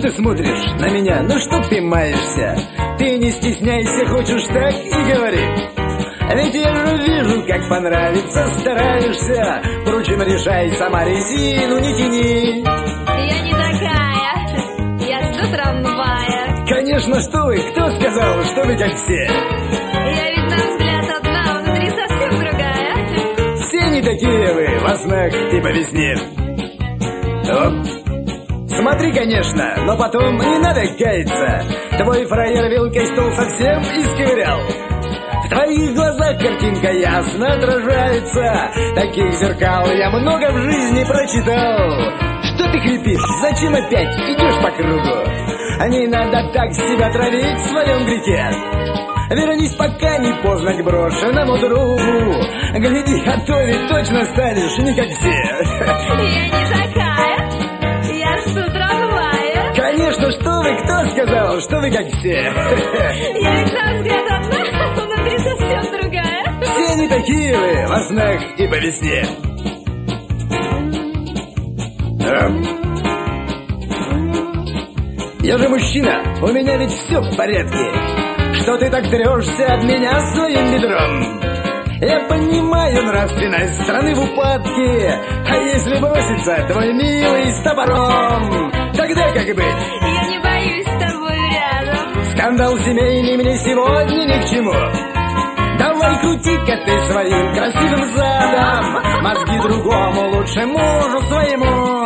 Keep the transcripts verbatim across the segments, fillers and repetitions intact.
ты смотришь на меня? Ну что ты маешься? Ты не стесняйся, хочешь так и говори. Ведь я же вижу, как понравится, стараешься. Впрочем, решай сама, резину не тяни. Я не такая, я жду трамвая. Конечно, что вы, кто сказал, что вы как все? Я ведь на взгляд одна, внутри совсем другая. Все не такие вы, во снах и по весне. Оп. Смотри, конечно, но потом не надо каяться. Твой фраер вилкой стол совсем искривлял. В твоих глазах картинка ясно отражается. Таких зеркал я много в жизни прочитал. Что ты хрипишь? Зачем опять идешь по кругу? А не надо так себя травить в своем грехе. Вернись, пока не поздно, к брошенному другу. Гляди, а то ведь точно станешь не как все. Я не такая, я жду трамвая. Конечно, что вы, кто сказал, что вы как все? Я ведь на взгляд одна, внутри совсем другая. Все не такие вы, во снах и по весне. Я же мужчина, у меня ведь все в порядке. Что ты так трешься от меня своим бедром? Я понимаю нравственность страны в упадке. А если бросится твой милый с топором, тогда как быть? Я не боюсь с тобой рядом. Скандал семейный мне сегодня ни к чему. Давай крути-ка ты своим красивым задом. Мозги другому, лучше мужу своему.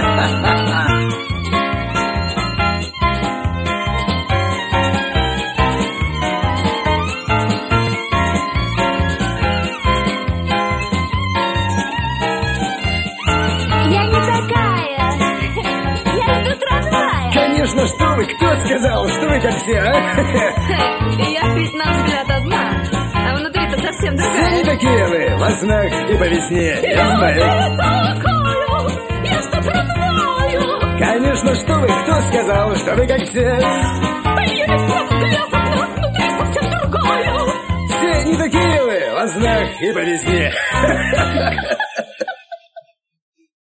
Я не такая, я жду трамвая. Конечно, что вы, кто сказал, что вы как все, а? Я ведь на взгляд одна, а внутри-то совсем Все другая. не такие вы, во снах и по весне, я знаю. не такая, я жду трамвая. Конечно, что вы, кто сказал, что вы как все? Я ведь на взгляд одна, внутри совсем другая. Все не такие вы, во снах и по весне.